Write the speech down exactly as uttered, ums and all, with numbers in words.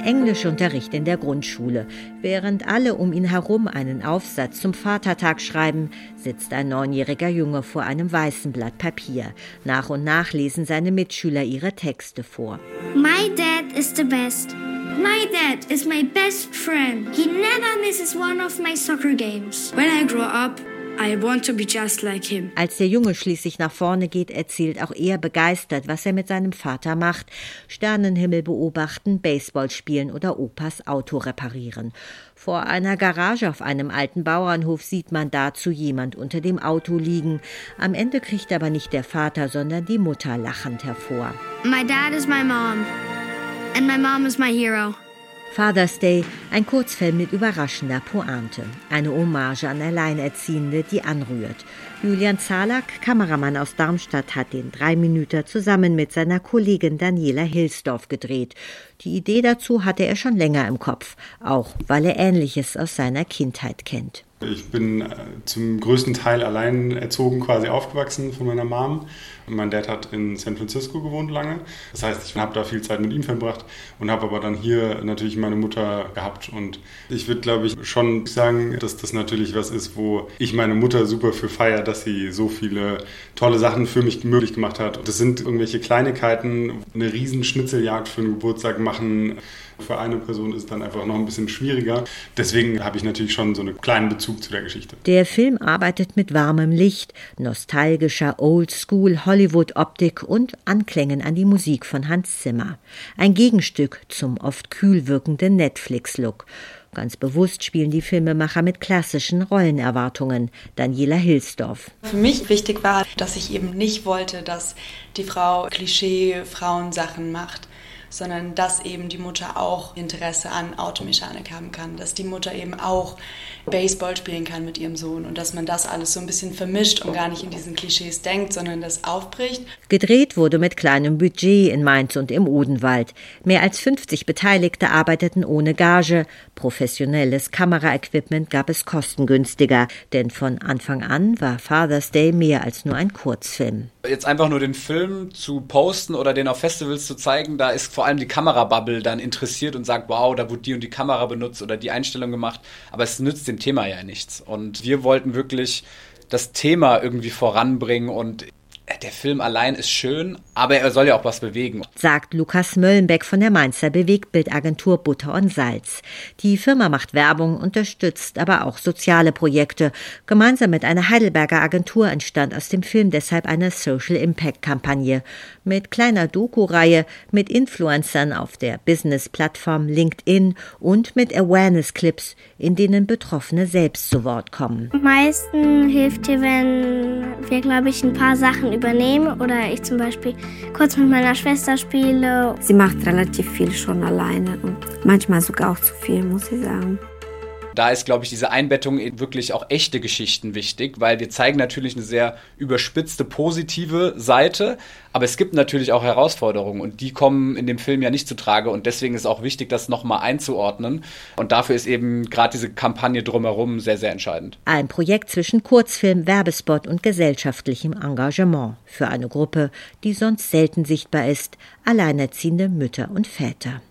Englischunterricht in der Grundschule. Während alle um ihn herum einen Aufsatz zum Vatertag schreiben, sitzt ein neunjähriger Junge vor einem weißen Blatt Papier. Nach und nach lesen seine Mitschüler ihre Texte vor. My dad is the best. My dad is my best friend. He never misses one of my soccer games. When I grow up, I want to be just like him. Als der Junge schließlich nach vorne geht, erzählt auch er begeistert, was er mit seinem Vater macht. Sternenhimmel beobachten, Baseball spielen oder Opas Auto reparieren. Vor einer Garage auf einem alten Bauernhof sieht man dazu jemand unter dem Auto liegen. Am Ende kriegt aber nicht der Vater, sondern die Mutter lachend hervor. My dad is my mom. And my mom is my hero. Father's Day, ein Kurzfilm mit überraschender Pointe. Eine Hommage an Alleinerziehende, die anrührt. Julian Zalack, Kameramann aus Darmstadt, hat den Dreiminüter zusammen mit seiner Kollegin Daniela Hilsdorf gedreht. Die Idee dazu hatte er schon länger im Kopf, auch weil er Ähnliches aus seiner Kindheit kennt. Ich bin zum größten Teil allein erzogen, quasi aufgewachsen von meiner Mom. Mein Dad hat in San Francisco gewohnt lange. Das heißt, ich habe da viel Zeit mit ihm verbracht und habe aber dann hier natürlich meine Mutter gehabt. Und ich würde, glaube ich, schon sagen, dass das natürlich was ist, wo ich meine Mutter super für feiere, dass sie so viele tolle Sachen für mich möglich gemacht hat. Das sind irgendwelche Kleinigkeiten, eine riesen Schnitzeljagd für einen Geburtstag machen. Für eine Person ist es dann einfach noch ein bisschen schwieriger. Deswegen habe ich natürlich schon so einen kleinen Bezug zu der Geschichte. Der Film arbeitet mit warmem Licht, nostalgischer Oldschool-Hollywood-Optik und Anklängen an die Musik von Hans Zimmer. Ein Gegenstück zum oft kühl wirkenden Netflix-Look. Ganz bewusst spielen die Filmemacher mit klassischen Rollenerwartungen. Daniela Hilsdorf. Für mich wichtig war, dass ich eben nicht wollte, dass die Frau Klischee-Frauensachen macht, sondern dass eben die Mutter auch Interesse an Automechanik haben kann, dass die Mutter eben auch Baseball spielen kann mit ihrem Sohn und dass man das alles so ein bisschen vermischt und gar nicht in diesen Klischees denkt, sondern das aufbricht. Gedreht wurde mit kleinem Budget in Mainz und im Odenwald. Mehr als fünfzig Beteiligte arbeiteten ohne Gage. Professionelles Kameraequipment gab es kostengünstiger, denn von Anfang an war Father's Day mehr als nur ein Kurzfilm. Jetzt einfach nur den Film zu posten oder den auf Festivals zu zeigen, da ist vor allem die Kamerabubble dann interessiert und sagt, wow, da wurde die und die Kamera benutzt oder die Einstellung gemacht, aber es nützt dem Thema ja nichts. Und wir wollten wirklich das Thema irgendwie voranbringen und der Film allein ist schön, aber er soll ja auch was bewegen. Sagt Lukas Möllenbeck von der Mainzer Bewegtbildagentur Butter und Salz. Die Firma macht Werbung, unterstützt aber auch soziale Projekte. Gemeinsam mit einer Heidelberger Agentur entstand aus dem Film deshalb eine Social-Impact-Kampagne. Mit kleiner Doku-Reihe, mit Influencern auf der Business-Plattform LinkedIn und mit Awareness-Clips, in denen Betroffene selbst zu Wort kommen. Am meisten hilft dir, wenn wir, glaube ich, ein paar Sachen übernehme oder ich zum Beispiel kurz mit meiner Schwester spiele. Sie macht relativ viel schon alleine und manchmal sogar auch zu viel, muss ich sagen. Da ist, glaube ich, diese Einbettung in wirklich auch echte Geschichten wichtig, weil wir zeigen natürlich eine sehr überspitzte, positive Seite, aber es gibt natürlich auch Herausforderungen und die kommen in dem Film ja nicht zu Trage und deswegen ist auch wichtig, das nochmal einzuordnen und dafür ist eben gerade diese Kampagne drumherum sehr, sehr entscheidend. Ein Projekt zwischen Kurzfilm, Werbespot und gesellschaftlichem Engagement für eine Gruppe, die sonst selten sichtbar ist, alleinerziehende Mütter und Väter.